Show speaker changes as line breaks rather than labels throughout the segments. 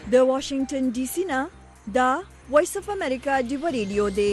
د واشنگټن ډي سي نه دا وایس اف امریکا دی ریډیو دی.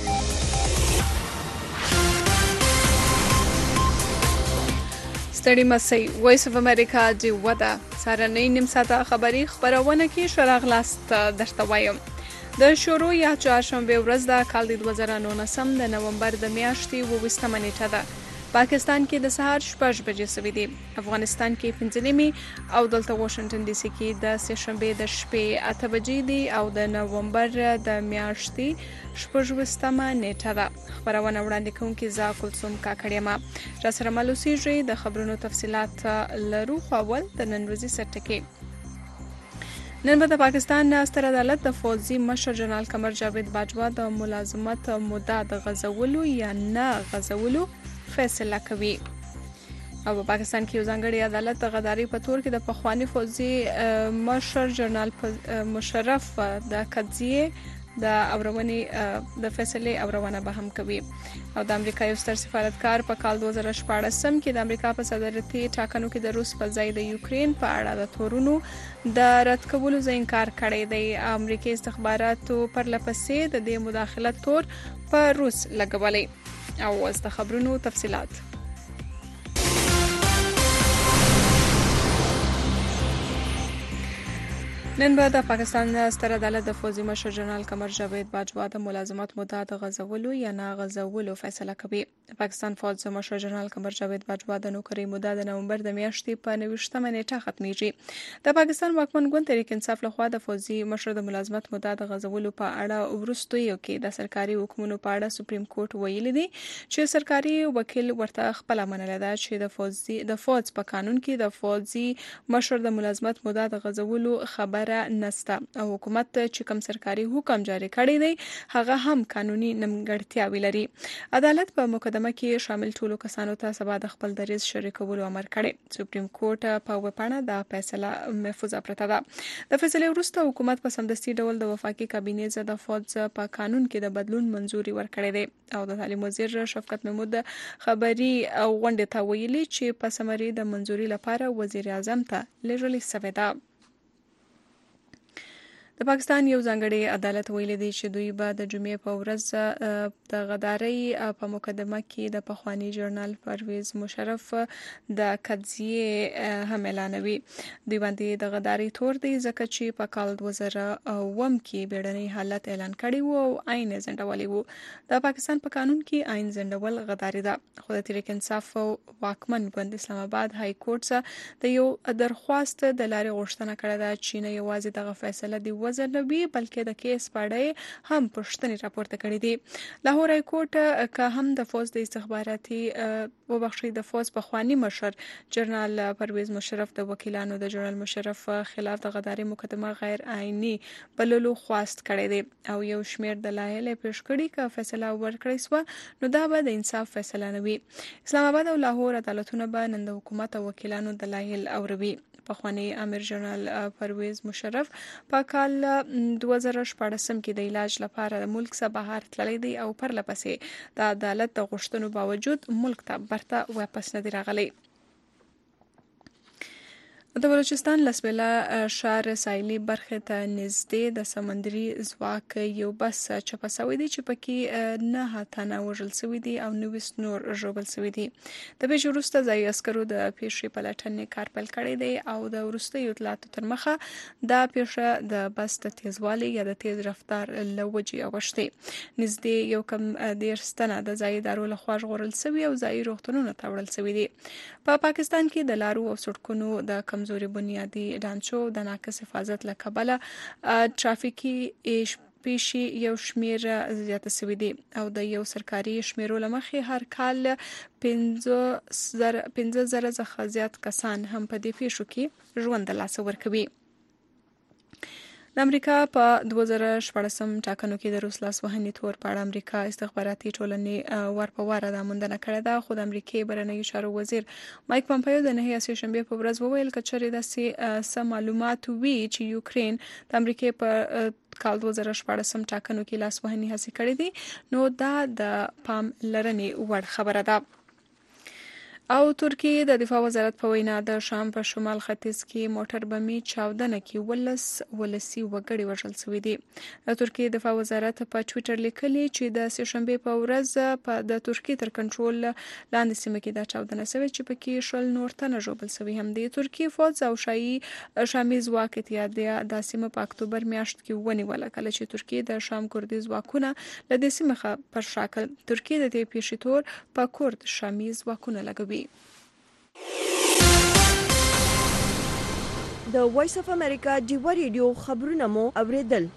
ستړي مسئ وایس اف امریکا دی ودا سارنۍ نیم ساعته خبری خبرونه کې شراغ لاست درته وایم. د شروع یا چهارشنبه ورځ د کال 2019 د نومبر د میاشتې 22 نیټه ده. پاکستان کې د سهار 6 بجې سوي دي. افغانستان کې 5 نیمه او دلته واشنگټن ډي سي کې د سهشنبه د شپې 8 بجې دي او د نومبر د میاشتې 28 نیټه ده. خبرونه وړاندې کوونکې زه کلثوم کاکړیمه. را سره ملوسیږي د خبرونو تفصيلات لرو. خو د نن ورځې سرټکی. نن به د پاکستان ستر عدالت د فوجي مشر جنرال قمر جاوید باجوا د ملازمت مدت د غزولو یا نه غزولو فیصله کوي. او په پاکستان کې یو ځانګړی عدالت د غداري په تور کې د پخوانی فوجي مشر جنرال مشرف د قضیه د اورونې د فیصله اورونه به هم کوي. او د امریکا یو ستر سفارتکار په کال 2014 کې د امریکا په صدارتي ټاکنو کې د روس په ځای د یوکرين په اړه د تورونو د رد کولو ځای انکار کړی دی. امریکایي استخباراتو پر لپسې د دې مداخلت تور په روس لګولې. او واست خبرونو تفصيلات. نن به د پاکستان ستر عدالت د فوجي مشر جنرال قمر جاوید باجوا د ملازمت مدت غزولو یا نه غزولو فیصله کوي. پاکستان فوجي مشر جنرال قمر جاوید باجوا د نوکری مدت د نومبر د میاشتې په 29 نیټه ختمیږي. د پاکستان واکمن ګوند تحریک انصاف لخوا د فوجي مشر د ملازمت مدت غزولو په اړه وروستیو کې د سرکاري حکومتونو په اړه سپریم کورټ ویلي دی چې سرکاري وکیل ورته خپل منل ده چې د فوج په قانون کې د فوجي مشر د ملازمت مدت غزولو خبر نسته او حکومت چې کوم سرکاري حکم جاری کړی دی هغه هم قانوني نیمګړتیاوې لري. عدالت په مقدمه کې شامل ټولو کسانو ته سبا د خپل دریځ شریکولو امر کړی. سپریم کورټ په وپاڼه د فیصله محفوظه پرته ده. د فیصله وروسته حکومت په سمدستي ډول د وفاقي کابینې د فوج په قانون کې د بدلون منځوري ورکړی دی. او د تعلیم وزیر شفقت محمود خبري غونډه ته ویلي چې په سمري د منځوري لپاره وزیر اعظم ته لېږل شوی دی. د پاکستان یو ځانګړی عدالت ویلي دی چې دوی به د جمعې په ورځ د غداري په مقدمه کې د پخوانی جنرال پرویز مشرف د قضیه هم اعلانوي. دوی باندې د غداري تور دی ځکه چې په کال 2009 کې بیړنی حالت اعلان کړی وو او عین ځنډولې وو. د پاکستان په قانون کې عین ځنډول غداري ده. خو د تحریک انصاف واکمن ګوند اسلام آباد های کورټ د یو درخواست د لارې غوښتنه کړې ده چې نه یوازې دغه فیصله دی وزنوي بلکې د کیس پاړې هم پښتني راپورته کړې دي. لاهور های کورټ که هم د فوج د استخباراتي د فوج پخوانی مشر جنرال پرویز مشرف د وکیلانو د جنرال مشرف خلاف د غداري مقدمه غیر عیني بللو خواست کړی دی او یو شمیر دلایل پیش کړي که فیصله ورکړي سو نو دا به د انصاف فیصله نه وي. اسلام آباد او لاهور عدالتونه به نن د حکومت او وکیلانو دلایل اوروي. پخوانی امیر جنرال پرویز مشرف په کال 2014 کې د علاج لپاره د ملک څخه بهر تللی دی او پر لپسې د عدالت د غوښتنو باوجود ملک ته برته واپس نه دی راغلی. د بلوچستان لسبیلا شهر سایلی برخه ته نږدې د سمندري ځواک یو بس چپه شوی دی چې پکې 9 تنه وژل شوي دي او 90 نور ژوبل شوي دي. د پیښې وروسته ځایي عسکرو د پیښې پلټنې کار پیل کړی دی او د وروستیو اطلاعاتو تر مخه دا پیښه د بس د تیزوالي یا د تیز رفتار له وجې اوښتې. نږدې یو کم 10 تنه د ځایي ادارو لخوا ژغورل شوي او ځایي روغتونونو ته وړل شوي دي. په پاکستان کې د لارو او سړکونو د کمزوري بنیادی ډانچو د ناقص حفاظت له کبله ترافیکي پیښې یو شمیر زیاته شوي دي او د یو سرکاري شمیرو لمخې هر کال 15,000 څخه زیات کسان هم په دې پیښو کې ژوند له لاسه ورکوي. د امریکا په 2014 ټاکنو کې د روس لاسوهنې تور په اړه امریکا استخباراتي ټولنې ورپواره د موندنه کړې ده. خو د امریکای بهرنیو چارو وزیر مایک پامپیو د نهي سهشنبه په ورځ وویل کچري د سم معلومات وی چې یوکرين د امریکای په کال 2014 ټاکنو کې لاسوهنې هڅه کړې دي نو دا د پام لرنې وړ خبره ده. او ترکیه د دفاع وزارت په وینا د شام په شمال ختیځ کې موټر بمي چاودنه کې ولسی وګړي وژل شوي دي. د ترکیه دفاع وزارت په ټوئیټر لیکلي چې د سه‌شنبه په ورځ د ترکیه تر کنټرول لاندې سیمه کې د چاودنه شوې چې پکې شل نور تنه ژوبل شوي هم دي. ترکیه فوج او شامي ځواک اتحادیه د سیمه په اکتوبر میاشت کې ونیوله کله چې ترکیه د شام کردي ځواکونه له دې سیمه پر شاکل. ترکیه د دې پیښې تور په کورد شامي ځواکونه لګوي.
د وایس اف امریکا ډیوا ریډیو خبرونه مو اوریدل.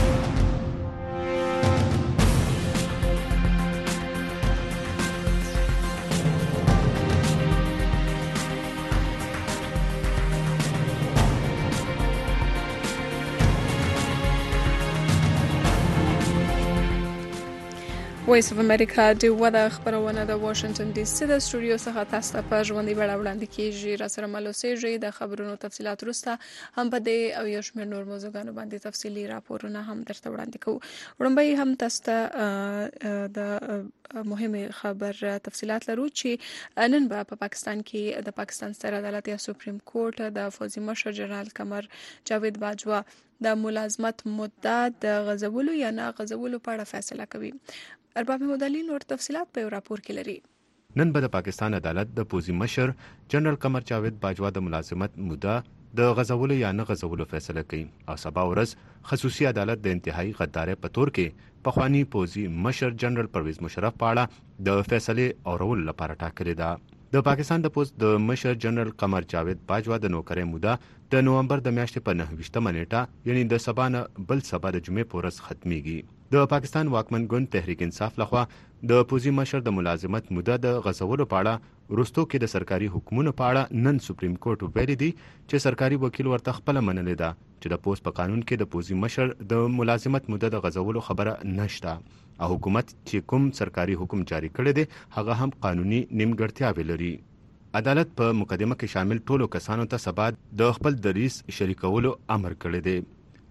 وایس اف امریکا ډیوا د خبرونه د واشنگټن ډي سي د سټوډیو څخه تاسو ته په ژوندۍ بڼه وړاندې کیږي. را سره ملوسیږي د خبرونو تفصيلات وروسته هم په دې او یو شمېر نور موضوعګانو باندې تفصیلي راپورونه هم درته وړاندې کوو. وړاندې هم تاسو ته د مهمه خبر تفصيلات لرو چې نن په پاکستان کې د پاکستان ستر عدالت یا سپریم کورټ د فوزي مشر جنرال قمر جاوید باجوا د ملازمت مدت د غزولو یا نه غزولو په اړه فیصله کوي. ارباب محمد علي نور تفصيلات په راپور کې لري.
نن به د پاکستان عدالت د پوزي مشر جنرال قمر جاوید باجوا د ملازمت موده د غزولو یا نه غزولو فیصله کوي او سبا ورځ خصوصي عدالت د انتهایی غدارۍ په تور کې پخوانی پوزي مشر جنرال پرویز مشرف په اړه د فیصله اورولو لپاره ټاکلې ده. د پاکستان د پوز د مشر جنرال قمر جاوید باجوا د نوکرۍ موده د نومبر د میاشتې په 9 نیټه یعنی د سبا نه بل سبا د جمعې په ورځ ختميږي. د پاکستان واکمن ګوند تحریک انصاف لخوا د پوزي مشر د ملازمت موده د غزولو په اړه وروستو کې د سرکاري حکومتونو په اړه نن سپریم کورټ ویلي دی چې سرکاري وکیل ورته خپل منلې ده چې د پوز په قانون کې د پوزي مشر د ملازمت موده د غزولو خبره نشته او حکومت چې کوم سرکاري حکم جاری کړی دی هغه هم قانوني نیمګړتیاوې لري. عدالت په مقدمه کې شامل ټولو کسانو ته سبا د خپل دریس شریکولو امر کړی دی.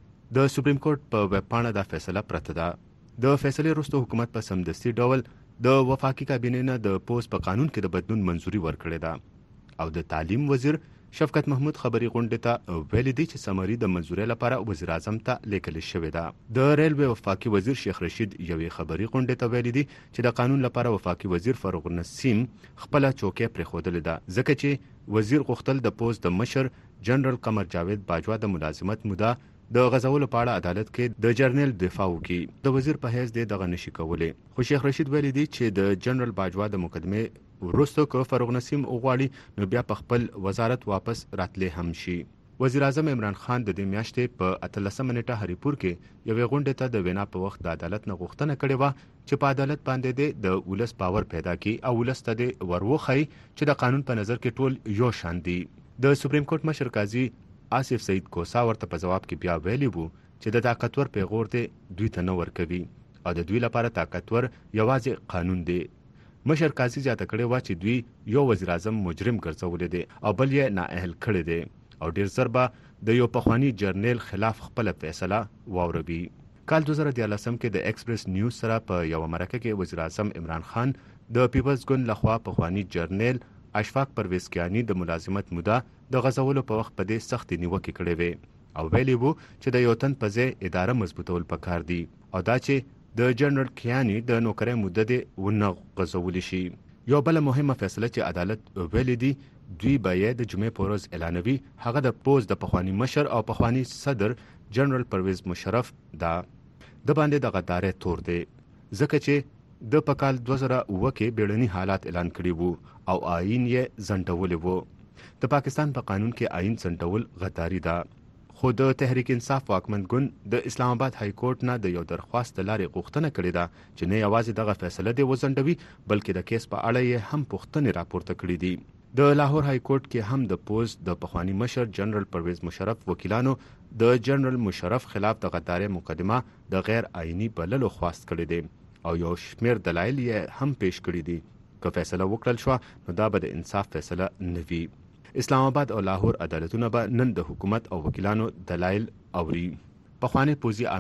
د سپریم کورټ په ویب پاڼه دا فیصله پرته ده. د فیصلې وروسته حکومت په سمدستي ډول د وفاقي کابینې نه د پوز په قانون کې د بدلون منځوري ورکړې ده او د تعلیم وزیر شفقت محمود خبري غونډې ته ویلي دی چې سمري د منځوري لپاره وزیر اعظم ته لیکل شوې ده. د ریلوے وفاقي وزیر شیخ رشید یوې خبري غونډې ته ویلي دی چې د قانون لپاره وفاقي وزیر فاروق نسیم خپل چوکۍ پرېښودلې ده ځکه چې وزیر غوښتل د پوز د مشر جنرال قمر جاوید باجوا د ملازمت موده د غزولو په اړه عدالت کې د جرنیل دفاع وکړي. د وزیر په حیث دغه نشي کولای. خو شیخ رشید ویلي دی چې د جنرال باجوا د مقدمه وروسته کو فاروق نسیم وغواړي نو بیا په خپل وزارت واپس راتلې هم شي. وزیر اعظم عمران خان د دې میاشتې په 13 نیټه هریپور کې یوې غونډې ته د وینا په وخت د عدالت نه غوښتنه کړې و چې په عدالت باندې د ولس باور پیدا کړي او ولس ته د وروخی چې د قانون په نظر کې ټول یو شان دي. د سپریم کورټ مشر قاضي آصف سعید کوسا ورته په جواب کې بیا ویلي وو چې د طاقتور پیغور دی دوی ته نه ورکوي او د دوی لپاره طاقتور یوازې قانون دی. مشر قاضي زیاته کړې و چې دوی یو وزیر اعظم مجرم ګرځولې دي او بل یې نااهل کړی دی او ډیر زر به د یو پخوانی جرنیل خلاف خپل فیصله واوروي. کال 2013 کې د ایکسپریس نیوز سره په یو مرکه کې وزیر اعظم عمران خان د پیپلز ګوند لخوا پخوانی جرنیل اشفاق پرویز کیانی د ملازمت موده د غزولو په وخت په دې سختي نیوکه کړې وې او ویلي وو چې د یو تن په ځای اداره مضبوطول پکار دي او دا چې د جنرال کیانی د نوکرۍ موده د ونه غزول شي. یو بل مهمه فیصله چې عدالت ویلي دی دوی به د جمعې په ورځ اعلانوي هغه د پوز د پخوانی مشر او پخوانی صدر جنرال پرویز مشرف دا د باندې د غدارۍ تور دی ځکه چې د پکال 2009 کې بیړني حالات اعلان کړي وو او آئین یې ځنډولې وو. د پاکستان په قانون کې آئین ځنډول غداري ده. خو د تحریک انصاف واکمن ګوند د اسلام آباد های کورټ نه د یو درخواست لارې غوښتنه کړې ده چې نه یوازې دغه فیصله دی وځنډوي بلکې د کیس په اړه یې هم پوښتنې راپورته کړې دي. د لاهور های کورټ کې هم د پوز د پخوانی مشر جنرال پرویز مشرف وکیلانو د جنرال مشرف خلاف د غدارۍ مقدمه د غیر آئینی بللو خواست کړی دی او یو شمیر دلایل یې هم پیش کړی دي. که فیصله وکړل شو نو دا به د انصاف فیصله نه وي. اسلام آباد او لاهور عدالتونه به نن د حکومت او وکیلانو دلایل اوري. پخوانی پوزي امیر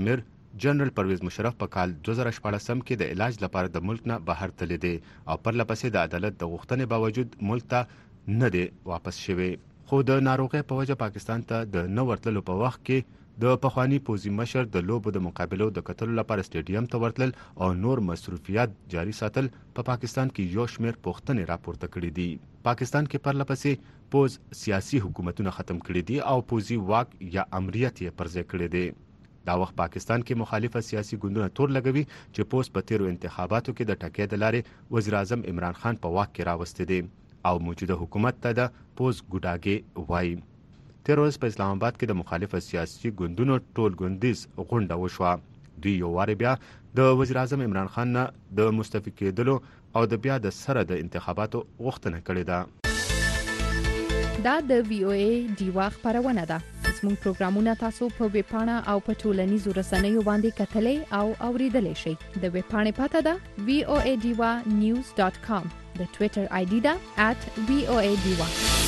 جنرال پرویز مشرف په کال 2014 کې د علاج لپاره د ملک نه بهر تللی دی او پرلپسې د عدالت د غوښتنې باوجود ملک ته نه دی واپس شوی. خو د ناروغۍ په وجه پاکستان ته د نه ورتللو په وخت کې د پخوانی پوزي مشر د لوبو د مقابلو د کتلو لپاره سټیډیم ته ورتلل او نور مصروفیات جاری ساتل په پاکستان کې یو شمېر پوښتنې راپورته کړې دي. پاکستان کې پرلپسې پوز سیاسي حکومتونه ختم کړي دي او پوزي واک یا امریت یې پرځای کړی دی. دا وخت پاکستان کې مخالفه سیاسي ګوندونه تور لګوي چې پوز په تیرو انتخاباتو کې د ټکې د لارې وزیر اعظم عمران خان په واک کې راوستي دي او موجوده حکومت ته د پوز ګډاګي وایي. تیر ورځ په اسلام آباد کې د مخالفه سیاسي ګوندونو ټول ګوندیز غونډه وشوه. دوی یو واري بیا د وزیر اعظم عمران خان نه د مستعفي کېدلو او د بیا د سره د انتخاباتو غوښتنه کړې
دا
ده.
د VOA ډیوا خبرونه ده. زموږ پروګرامونه تاسو په ویب پاڼه او په ټولنیزو رسنیو باندې کتلای او اوریدلای شئ. د ویب پاڼې پته ده voadiwa.news.com. د ټوئیټر آی ډي ده @voadiwa.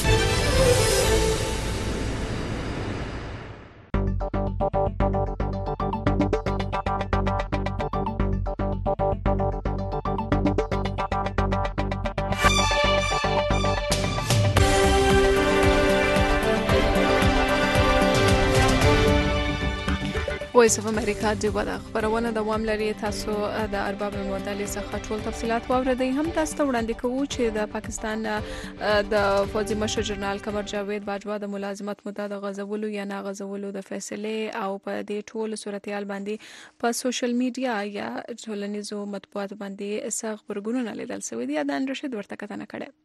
وایس اف امریکا د ودا خبرونه دوام لري. تاسو د ارباب مودلې څخه ټول تفصيلات واوریدئ. هم تاسو ته وړاندې کوو چې د پاکستان د فوجي مشر جنرال قمر جاوید باجوا د ملازمت مدت د غزولو یا نه غزولو د فیصله او په دې ټول صورتحال باندې په سوشل میډیا یا ټولنیزو مطبوعات باندې څه خبرګونونه لیدل شوی دي. د رشید ورته کتنه کړه.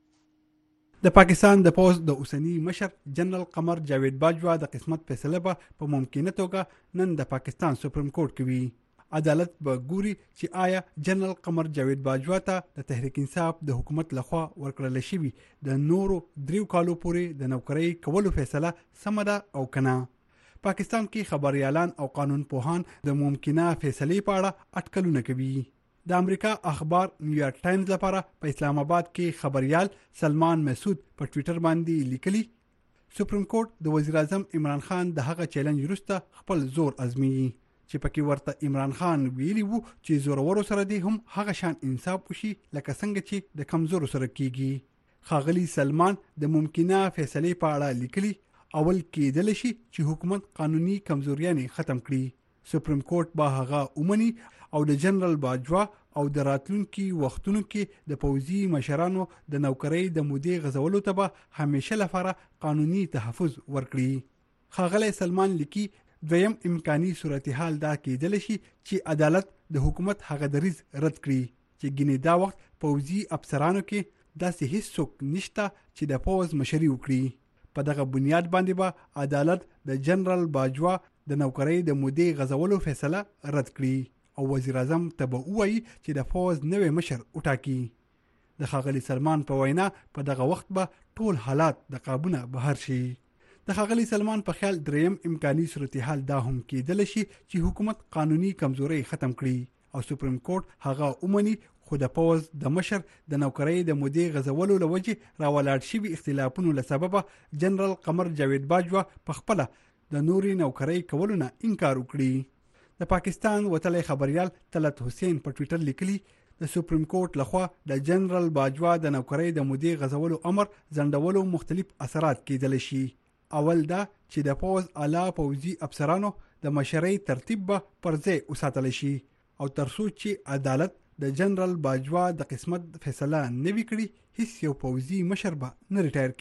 د پاکستان د پوز د اوسنی مشر جنرال قمر جاوید باجوا د قسمت فیصله په ممکنه توګه نن د پاکستان سپریم کورټ کوي. عدالت به ګوري چې آیا جنرال قمر جاوید باجوا ته د تحریک انصاف د حکومت لخوا ورکړل شوی د نورو 3 کالو پورې د نوکرۍ کولو فیصله سم ده او کنه. پاکستان کې خبريالان او قانون پوهان د ممکنه فیصلې په اړه اټکلونه کوي. د امریکا اخبار نیویارک ټایمز لپاره په اسلام آباد کې خبريال سلمان مسعود په ټوئیټر باندې لیکلي سپریم کورټ د وزیر اعظم عمران خان د هغه چیلنج وروسته خپل زور ازمي چې پکې ورته عمران خان ویلي وو چې زورورو سره دي هم هغه شان انصاف وشي لکه څنګه چې د کمزورو سره کیږي. خاغلی سلمان د ممکنه فیصلې په اړه لیکلي اول کېدل شي چې حکومت قانوني کمزوریانه ختم کړي. سپریم کورټ به هغه اومني او د جنرال باجوا او د راتلونکي وختونو کې د پوځي مشرانو د نوکرۍ د مودې غزولو ته به همیشه لپاره قانوني تحفظ ورکړي. خاغلی سلمان لیکي دویم امکاني صورتحال دا کېدل شي چې عدالت د حکومت هغه دریز رد کړي چې ګینه دا وخت پوځي افسرانو کې داسې هیڅ نشته چې د پوز مشري وکړي. په دغه بنیاد باندې به عدالت د جنرال باجوا د نوکرۍ د مودې غزولو فیصله رد کړي او وزیر اعظم ته به وایي چې د فوز نوې مشر وټاکي. د خاغلی سلمان په وینا په دغه وخت به ټول حالات د قابونه بهر شي. د خاغلی سلمان په خیال دریم امکاني صورتحال دا هم کېدل شي چې حکومت قانوني کمزوري ختم کړي او سپریم کورټ هغه اومني خو د پوز د مشر د نوکرۍ د مودې غزولو لوجه راولاړ شوی اختلافونو لسبب جنرال قمر جاوید باجوا په خپل د نوري نوکرۍ کولو نه انکار وکړي. د پاکستان وتلی خبريال طلعت حسین په ټوئیټر لیکلي د سپریم کورټ لخوا د جنرال باجوا د نوکرۍ د مودې غزولو امر ځنډولو مختلف اثرات کېدل شي. اول دا چې د پوز اعلی پوځي افسرانو د مشرۍ ترتیب به پرځای وساتل شي او ترڅو چې عدالت د جنرال باجوا د قسمت فیصله نه وکړي هیڅ یو پوځي مشر به نه ریټایر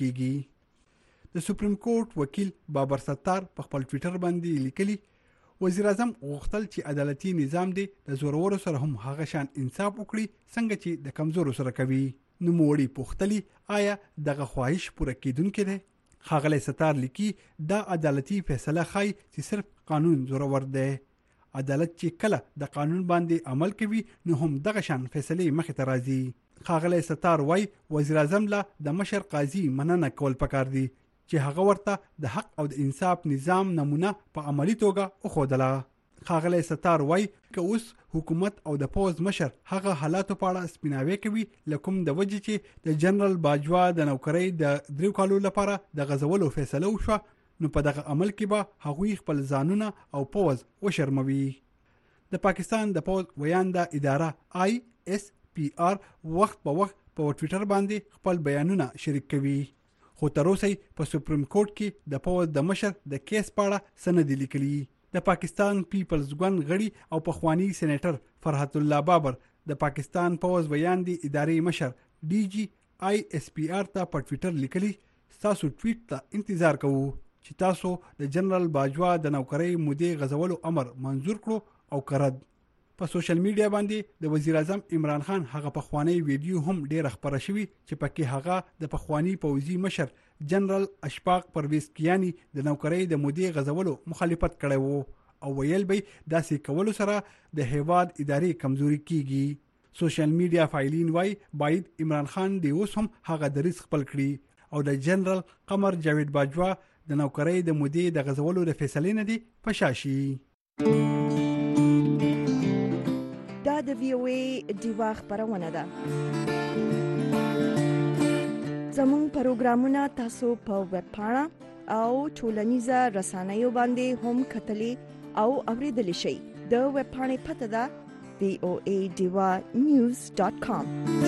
کیږي. د سپریم کورټ وکیل بابر ستار په خپل ټوئیټر باندې لیکلي وزیر اعظم غوښتل چې عدالتي نظام دی د زورورو سره هم هغه شان انصاف وکړي څنګه چې د کمزورو سره کوي. نو موړي پوښتلی آیا دغه خواهش پوره کیدونکې ده؟ خاغلی ستار لیکي دا عدالتي فیصله خای چې صرف قانون زورور دی. عدالت چې کله د قانون باندې عمل کوي نو هم دغه شان فیصله مخې ته راځي. خاغلی ستار وای وزیر اعظم لا د مشر قاضي مننه کول پکار دي چې هغه ورته د حق او د انصاف نظام نمونه په عملی توګه وښودله. خاغلی ستار وای که اوس حکومت او د پوز مشر هغه حالاتو په اړه سپیناوي کوي لکه د وجې چې د جنرال باجوا د نوکرۍ د 3 کالو لپاره د غزولو فیصله وشو نو په دغه عمل کې به هغوی خپل ځانونه او پوز وشرموي. د پاکستان د پوز ویانده اداره ISPR وخت په وخت په ټوئیټر باندې خپل بیانونه شریک کوي، خو تر اوسه په سپریم کورټ کې د پوز د مشر د کیس په اړه سند لیکلي. د پاکستان پیپلز ګوند غړي او پخوانی سېنیټر فرحت الله بابر د پاکستان پوز ویاندې ادارې مشر DG ISPR ته په ټوئیټر لیکلي، تاسو ټویټ ته انتظار کوو چې تاسو د جنرال باجوا د نوکرۍ مودې غزولو امر منظور کړو او کرد. په سوشل میډیا باندې د وزیر اعظم عمران خان هغه پخوانی ویډیو هم ډیره خبره شوی چې پکې هغه د پخوانی پوځي مشر جنرال اشفاق پرویز کیانی د نوکرۍ د مودې غزولو مخالفت کړی وو او ویل به داسې کولو سره د هیواد ادارې کمزوري کیږي. سوشل میډیا فایلین وای باید عمران خان د اوس هم هغه دریس خپل کړي او د جنرال قمر جاوید باجوا د نوکرۍ د مودې د غزولو د فیصلې نه دی پشاشي.
دا د VOA دیوا خبرونه ده. زموږ پروګرامونه تاسو په ویب پاڼه او ټولنیزه رسنیو باندې هم کتلی او اوریدلی شئ. د ویب پاڼې پته ده voadivanews.com.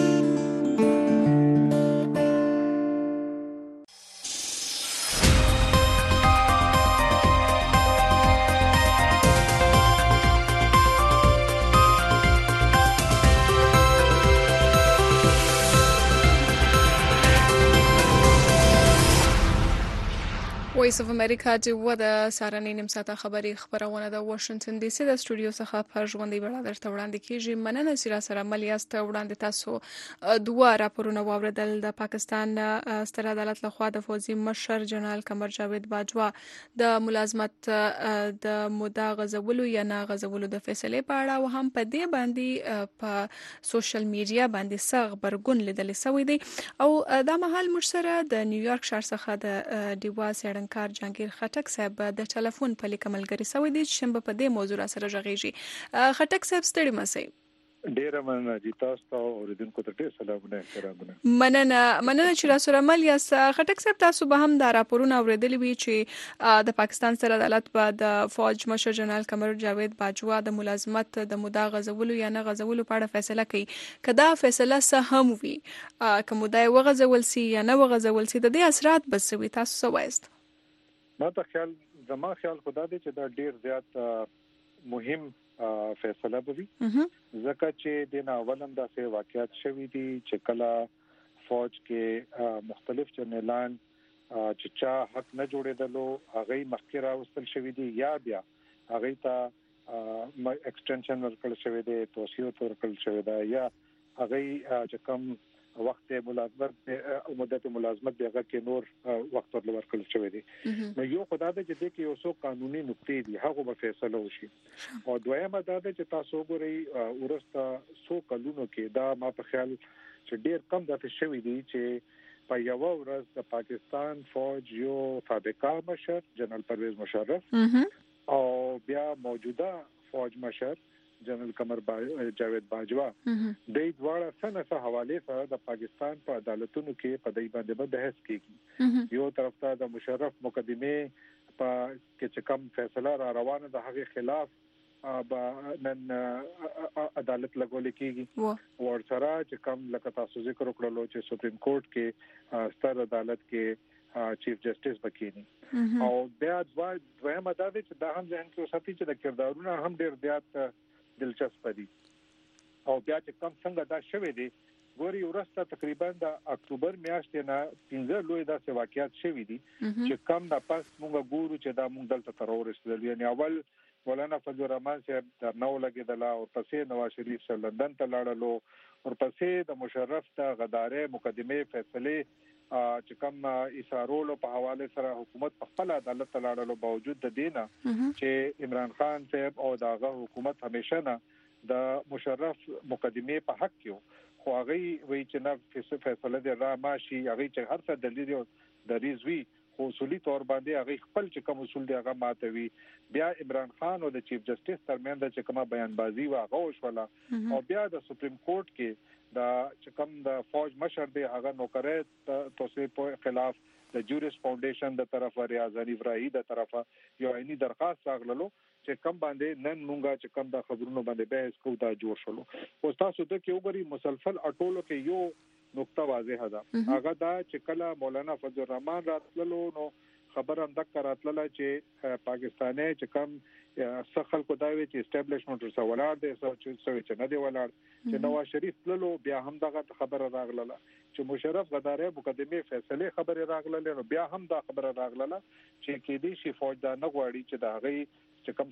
وایس اف امریکا چې ودا سارنې نیم ساعته خبرونه د واشنگټن ډي سي د استودیو څخه په ژوندۍ بڼه درته وړاندې کیږي. مننه چې سره ملیاست وړاندې تاسو دوه راپورونه واوریدل. د پاکستان ستر عدالت لخوا د فوجي مشر جنرال قمر جاوید باجوا د ملازمت د موده غزولو یا نه غزولو د فیصلې په اړه او هم په دې باندې په سوشل میډیا باندې خبرګون لیدل شوی دی او دا مهال مشره د نیویارک شهر څخه د دیوا سړنکار جهانگیر خټک صاحب د ټلیفون په لیک عملګری سوی دی چې شنبه په دې موضوع سره ژغېږي. خټک صاحب ستړي مسئ.
ډیره مننه چې تاسو ته اوریدونکو ته ډیر سلامونه احترامونه.
مننه چې راسره عمل یاست. خټک صاحب تاسو به هم دا راپورونه اوریدلی وي چې د پاکستان ستر عدالت په د فوج مشر جنرال قمر جاوید باجوا د ملازمت د موده غزولو یا نه غزولو په اړه فیصله کوي. کدا فیصله سه هم وي کوم موده وغزول سي یا نه وغزول سي د دې اثرات بسوي تاسو څه وایست؟
ما ته زما خیال خدا دې چې دا ډیر زیات مهم فیصله به وي ځکه چې د ناولم داسې واقعیت شوي دي چې کله فوج کې مختلف جنرالان چې چا حق نه جوړېدلو هغه مخکې راوستل شوي دي یا بیا هغه ته ایکسټنشن ورکړل شوی دی، توسیع ورکړل شوی دی یا هغه چې کوم وخت ملازمت مدت ملازمت دغه کې نور وخت ورکړل شوی دی. نو یو خدای دې چې کې یو څو قانوني نقطې دي هغه به فیصله وشي او دویمه دا ده چې تاسو ګورئ ورسته څو کلونو کې دا ما په خیال چې ډیر کم داسې شوی دی چې په یو ورځ د پاکستان فوج یو سابقه مشر جنرال پرویز مشرف او بیا موجوده فوج مشر جنرال قمر جاوید باجوا د دواړه سنه حواله سره د پاکستان په عدالتونو کې په دای باندې بحث کیږي. یو طرف ته د مشرف مقدمه په کې کوم فیصله را روانه د هغه خلاف نن عدالت لګول کیږي ورسره چې کوم لکه تاسو ذکر وکړلو چې سپریم کورټ کې ستر عدالت کې چیف جسټس بکینی او بیا دویمه دا چې دا هم ځین کې وساتي چې د کردارونو هم ډیر زیات دلچسپ دي او بیا چې کوم څنګه دا شوه دي ګوري ورسته تقریبا د اکتوبر میاشتې نه 15 لوی داسې واقعیت شوي دي چې کم د پاس موږ ګورو چې دا موږ دلته ترورست یعنی اول مولانا فضل الرحمن صاحب د نو لګیدل او پسې نواز شریف سره لندن ته لاړلو او پسې د مشرف ته غدارې مقدمه فیصله چې کوم اشارولو په حواله سره حکومت په خپل عدالت ته لاړلو باوجود د دینه چې عمران خان صاحب او داغه حکومت همیشه نه د مشرف مقدمه په حق کې خو هغه وی چې نه فیصله دی را ماشي هغه چې هر څه دلیل د ریزوی اصولي تور باندې هغه خپل چې کوم اصول دی هغه ماتوي. بیا عمران خان او د چیف جسټس ترمنځ چې کومه بیانبازي واغه وشوله او بیا د سپریم کورټ کې دا چې کوم د فوج مشر دی هغه نوکرې توسيع په خلاف د جوریس فاونډیشن د طرفه ریاض علي ابراهیم د طرفه یو عیني درخواست راغلو چې کم باندې نن مونږه چې کم د خبرونو باندې بحث کوو دا جوړ شلو. او تاسو ته کې وګوري مسلسل اټولو کې یو نقطه واضحه ده هغه دا چې کله مولانا فضل الرحمن راتللو نو خبر هم دک راتلله چې پاکستاني چې کم سخل کو دا وی چې اسټابلیشمنت سره ولاړ دي چې نه دی ولاړ چې نواز شریف تللو بیا هم دغه خبره راغله چې مشرف غداري مقدمه فیصله خبره راغله نو بیا هم دا خبره راغله چې کې دي شي فوج دا نه غواړي چې دا غي چې کوم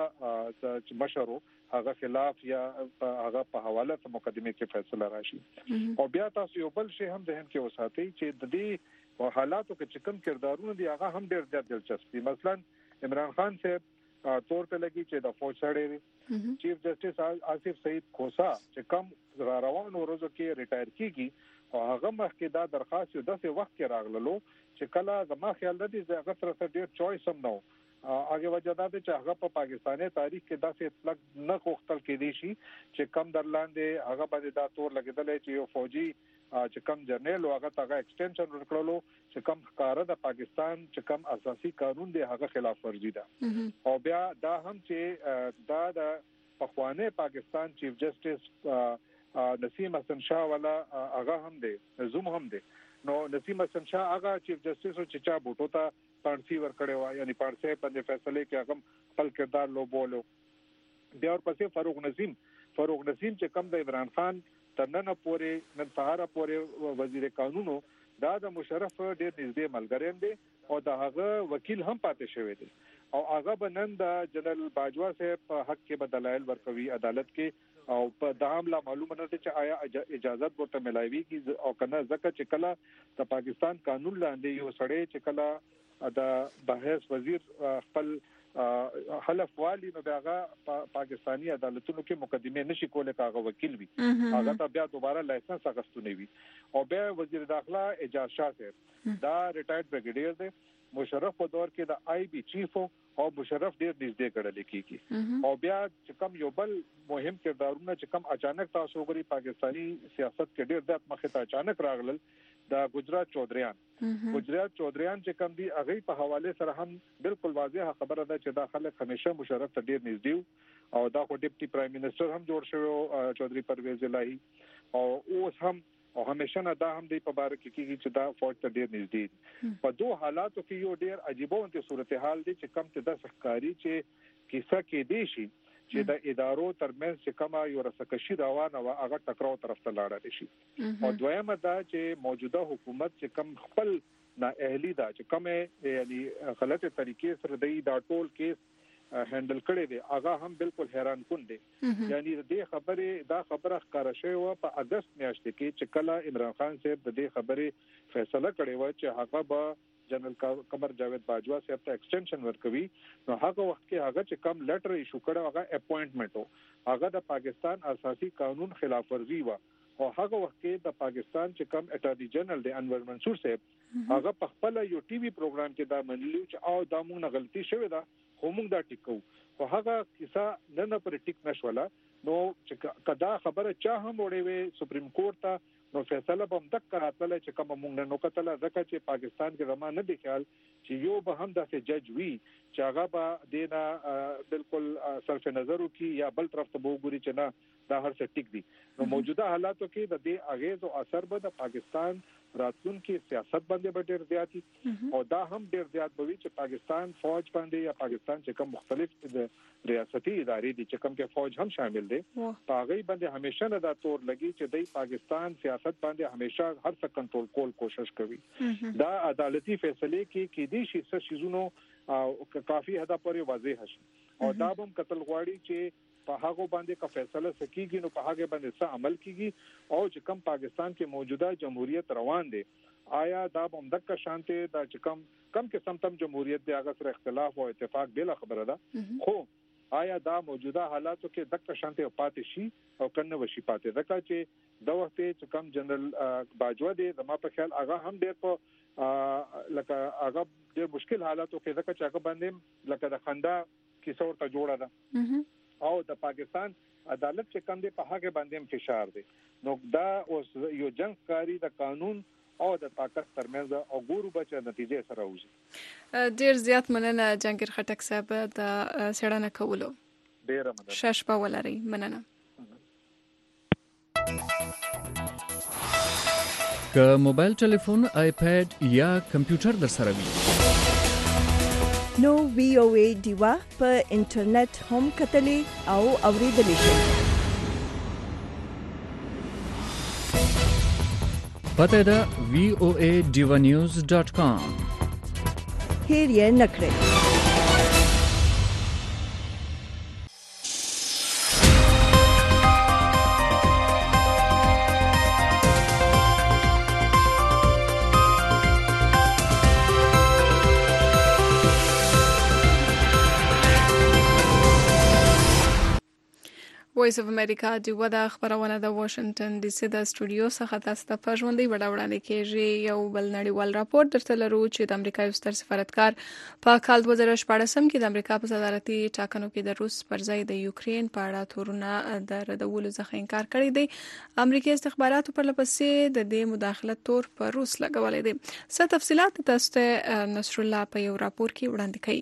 سابقه مشرو هغه خلاف یا هغه په حواله ته مقدمه کې فیصله راشي. او بیا تاسو یو بل شی هم ذهن کې وساتئ چې د دې حالاتو کې چې کوم کردارونه دي هغه هم ډېر دلچسپ دي. مثلا عمران خان صاحب تور ته لګي چې د فوج سره چیف جسټس آصف سعید کوسا چې کوم روانو ورځو کې ریټایر کیږي او هغه مخکې دا درخواست یو داسې وخت کې راغللو چې کله زما خیال دی چې هغه سره ډېر چويس هم نو اگے وجہ دا چې هغه په پاکستاني تاریخ کې داسې اطلاق نه کوختل کې دي شي چې کم درلاندې هغه باندې دا تور لګیدل چې یو فوجي چې کم جرنیل او هغه تاګه ایکسټنشن ورکړلو چې کم ښکارا د پاکستان چې کم اساسي قانون دی هغه خلاف ورزي ده. او بیا دا هم چې دا د پخوانه پاکستان چیف جسټس نسیم حسن شاه والا هغه هم دی زوم هم دی. نو نسیم حسن شاه هغه چیف جسټس او چچا بوټو ته پانسی ور کړو یعنی پارسه په فیصله کې هغه خپل کردار لو بولو. بیا ورپسې فاروق نسیم چې کم د عمران خان ترنن پورې نن سهار پورې وزیر قانونو دا د مشرف ډېر نږدې ملګری دی او دا هغه وکیل هم پاتې شوی دی او هغه بنن د جنرال باجوا صاحب په حق کې بدلایل ورکوي عدالت کې او په دام لا معلومه نه چې آیا اجازه ورته ملایوي کی او کنه ځکه چې کله د پاکستان قانون لاندې یو سړی چې کله د بحث وزیر خپل حلف والی نو دغه پاکستانی عدالتونو کې مقدمه نشي کولای کاغه وکیل وي هغه ته بیا دوباره لایسنس اخستونه وي. او بیا وزیر داخله اجاز شاه صاحب دا ریټایرډ بریګیډیر دی مشرف په دور کې د آی بي چیف او مشرف ډیر نږدې کړل کیږي. او بیا چې کوم یو بل مهم کردارونه چې کوم اچانک تاسو وګورئ پاکستانی سیاست کې ډیر د مخه ته اچانک راغلل دا ګجرات چودریان چې کوم دي هغه په حواله سره هم بالکل واضحه خبره ده چې دا خلک همیشه مشرف ته ډیر نږدې او دا خو ډیپټي پرایم منسٹر هم جوړ شوی چودري پرویز الهی او اوس هم او همیشه نه دا هم دی په بار کې کیږي چې دا فوج ته ډیر نږدې په دوه حالاتو کې یو ډیر عجیبه صورتحال دی چې کم ته د سحکاری چې کیسه کې دی شي چې د ادارو ترمنځ چې کومه یو رسکشي روانه و هغه ټکراو طرف ته لاړ شي. او دویمه دا چې موجوده حکومت چې کم خپل نااهلی دا چې کومه یعنی غلطه طریقې سره دا ټول کیس هندل کړي دي هغه هم بالکل حیران کون دي. یعنی د خبره ښکارا شوی په اگست میاشت کې چې کله عمران خان صاحب د دې خبره فیصله کړې و چې هغه به جنرال قمر جاوید باجوا صاحب ته ایکسټنشن ورکوي نو هغه وخت کې هغه چې کم لیټر ایشو کړو هغه اپوینټمنټ او هغه د پاکستان اساسي قانون خلاف ورزي و او هغه وخت کې د پاکستان چې کم اټارنی جنرال دی انور منصور صاحب هغه په خپل یو ټي وي پروګرام کې دا منلو چې او دا مونږه غلطي شوې ده خو مونږ دا ټیکو او هغه کیسه نه پر ټیک نشوله نو چې کدا خبره چا هم وړي وي سپریم کورټ ته نو فیصله به هم تک راتله چې کوم مونږ نو کتل ځکه چې پاکستان کې زمانه دی خیال چې یو به هم داسې جج وي چې هغه به دینا بالکل صرف نظر وکي یا بل طرف ته وګوري چې نه دا هر څه ټیک دي. نو موجوده حالاتو کې د دې اغیز او اثر به د پاکستان راتلونکي سیاست باندې ډېر زیاتی او دا هم ډېر زیات بوي چې پاکستان فوج باندې یا پاکستان چې کوم مختلف ریاستي ادارې دي چې کوم کې فوج هم شامل دي په هغه باندې همیشه نه دا تور لګي چې د پاکستان سیاست باندې همیشه هر څه کنټرول کول کوشش کوي. دا عدالتي فیصله کې دي چې څه شیزونو کافي حد پورې واضح شي او دا هم قتل غواړي چې په هغه باندې کا فیصله سکیږي نو په هغه باندې څه عمل کیږي او چې کوم پاکستان کې موجوده جمهوریت روان دي آیا دا هم دک شانته دا چې کم قسم تم جمهوریت دی هغه سره اختلاف او اتفاق بلا خبره ده خو آیا دا موجوده حالاتو کې دک شانته پاتې شي او کنه وشي پاتې ځکه چې د وخت چې کم جنرال باجوا دی زما په خیال هغه هم ډېر په لکه هغه ډېر مشکل حالاتو کې ځکه چې هغه باندې لکه د خندا کیسه ورته جوړه ده او د پاکستان عدالت چې کوم دی په هغه باندې فشار دی نو دا اوس یو جنگ کاری د قانون او د طاقت ترمنځ او ګورو به چې نتیجې سره وځي.
ډیر زیات مننه جهانگیر خټک صاحب د څېړنه کولو.
ډیره مننه.
شپه ولرئ. مننه.
که موبایل ټلیفون، آیپاد یا کمپیوټر در سره وي
نو VOA دیوا په انټرنیټ هم کتلې او اوریدلې شئ.
پته ده voaDivanews.com.
هیر یې نکړئ.
وایس اف امریکا دیوا د خبرونه د واشنگټن ډي سي د سټوډیو څخه تاسو ته په ژوندۍ وړاندې کېږي. یو بل نړیوال راپور درته لرو چې د امریکا یو ستر سفارتکار په کال 2014 کې د امریکا په صدارتي ټاکنو کې د روس پر ځای د یوکرين په اړه تورونه د ردولو څخه انکار کړی دی. امریکایي استخباراتو پر لپسې د دې مداخلت تور په روس لګولې دي. څه تفصيلات تاسو ته نصر الله په یو راپور کې وړاندې کړي.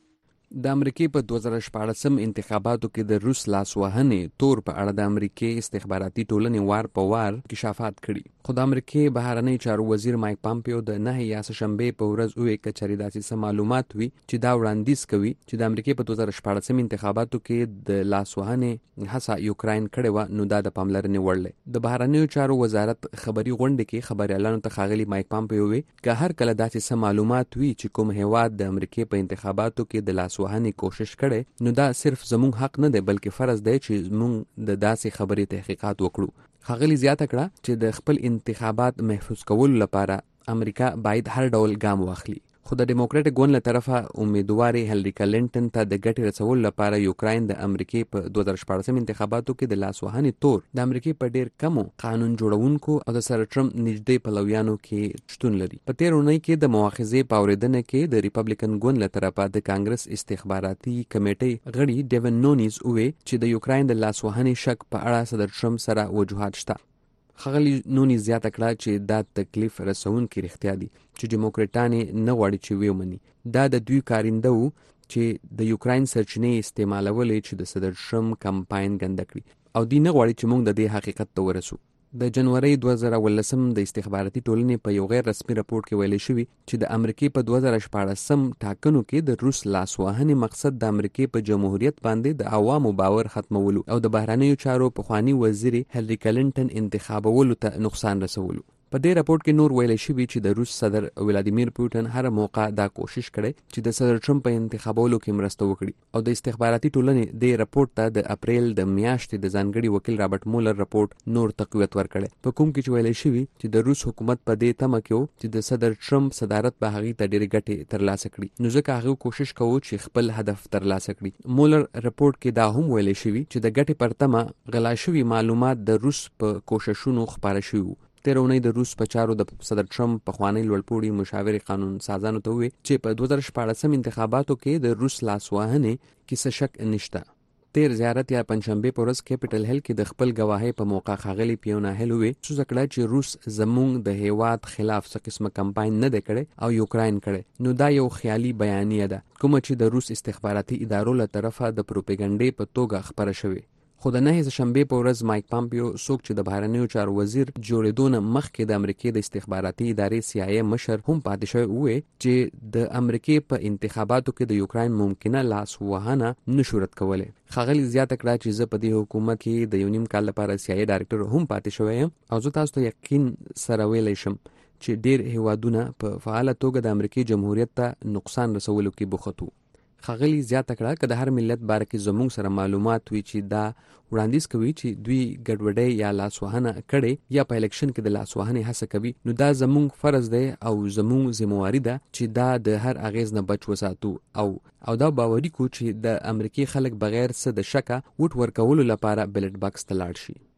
د امریکای په 2014 انتخاباتو کې د روس لاسوهنې تور په اړه د امریکای استخباراتي ټولنې وار په وار کشافات کړي. خو د امریکای بهرنی چارو وزیر مایک پامپیو د 9 یا شنبه په ورځ وې کچري داسې معلومات وی چې دا وړاندیز کوي چې د امریکای په 2014 انتخاباتو کې د لاسوهنې هڅه یوکرين کړې و. نو دا د پاملرنې وړ د بهرنی چارو وزارت خبري غونډه کې خبريالانو ته خاغلی مایک پامپیو وی چې هر کله داسې معلومات وی چې کوم هیواد د امریکای په انتخاباتو کې د لاسوهنې کوشش کړي نو دا صرف زموږ حق نه دی بلکې فرض دی چې موږ د داسې خبرې تحقیقات وکړو. خاغلی زیاته کړه چې د خپل انتخابات محفوظ کولو لپاره امریکا باید هر ډول ګام واخلي. خو د ډیموکراټک ګوند له طرفه امیدواري هیلری کلینټن ته د ګټې رسولو لپاره یوکرين د امریکای په 2014 انتخاباتو کې د لاسوهنې تور د امریکای په ډیر کمو قانون جوړونکو او د سر ټرمپ نږدې پلویانو کې شتون لري. په تیر اونۍ کې د مؤاخذې پاوریدنه کې د ریپبلیکن ګوند له طرفه د کانګرس استخباراتي کمیټې غړي ډیون نونیز وې چې د یوکرين د لاسوهنې شک په اړه صدر ټرمپ سره وجوهات شته. خغلی نونی زیاته کړه چې دا تکلیف رسون کې رښتیا دي چې ډیموکراټان نه غواړي چې ویومني. دا د دوی کارنده وو چې د یوکرين سرچینې استعمالولې چې د صدر ټرمپ کمپاین ګنده کړي او دی نه غواړي چې موږ د دې حقیقت ته ورسو. د جنوري 2018 د استخباراتي ټولنې په یو غیر رسمي راپور کې ویل شوی چې د امریکای په 2014 ټاکنو کې د روس لاسوهنې مقصد د امریکای په جمهوریت باندې د عوامو باور ختمولو او د بهرنیو چارو پخوانی وزیر هیلری کلینټن انتخابولو ته نقصان رسولو. په دې راپورټ کې نور ویل شوی چې د روس صدر ولادیمیر پوتین هر موقع دا کوشش کړي چې د صدر ټرمپ په انتخابولو کې مرسته وکړي او د استخباراتي ټولنې د راپورټ ته د اپریل د میاشتې د ځانګړي وکیل رابرټ مولر راپورټ نور تقویت ورکړي. په کوم کې چې ویل شوی چې د روس حکومت په دې تمه کې چې د صدر ټرمپ صدارت به هغه ته ډېرې ګټې ترلاسه کړي نو ځکه هغه کوشش کوي چې خپل هدف ترلاسه کړي. مولر راپورټ کې دا هم ویل شوی چې د ګټې پر تمه غلا شوی معلومات د روس په کوششونو خبره شوی. تیر اونۍ د روس په چارو د صدر ټرمپ په خوانی لوړپوړي مشاور قانون سازانو ته وی چې په 2014 انتخاباتو کې د روس لاسوهنې کې څه شک نشته. تیر زیارت یا پنځشنبه په ورځ کیپټل هیل کې د خپل گواهی په موقع خاغلی پیونا هیل وی چې ځکه چې روس زموږ د هیواد خلاف څه قسمه کمپاین نه کړي او یوکرين کړي نو دا یو خیالي بیانیه ده کوم چې د روس استخباراتي ادارو له طرفه د پروپاګاندا په توګه خبره شوی. خو د 9 شنبه په ورځ مایک پامپیو څوک چې د بهرنیو چارو وزیر جوړیدون مخکې د امریکای د استخباراتي ادارې CIA مشر هم پاتې شوی وې چې د امریکای په انتخاباتو کې د یوکرين ممکنه لاسوهنه نشورت کوله. خغلی زیاته کړه چې زه په دې حکومت کې د یو نیم کال لپاره CIA ډایرکټر هم پاتې شوی یم او زه تاسو ته یقین سره ویلی شم چې ډېر هیوادونه په فعاله توګه د امریکای جمهوریت ته نقصان رسولو کې بوختو. خغلی زیاته کړه چې د هر ملت باره کې زموږ سره معلومات وي چې دا وړاندیز کوي چې دوی ګډوډۍ یا لاسوهنه کړي یا په الیکشن کې د لاسوهنې هڅه کوي نو دا زموږ فرض دی او زموږ ذمہواری ده چې دا د هر اغیز نه بچ وساتو او دا باوري کو چې د امریکای خلک بغیر څه د شکه وټ ورکولو لپاره بلټ باکس ته لاړ شي.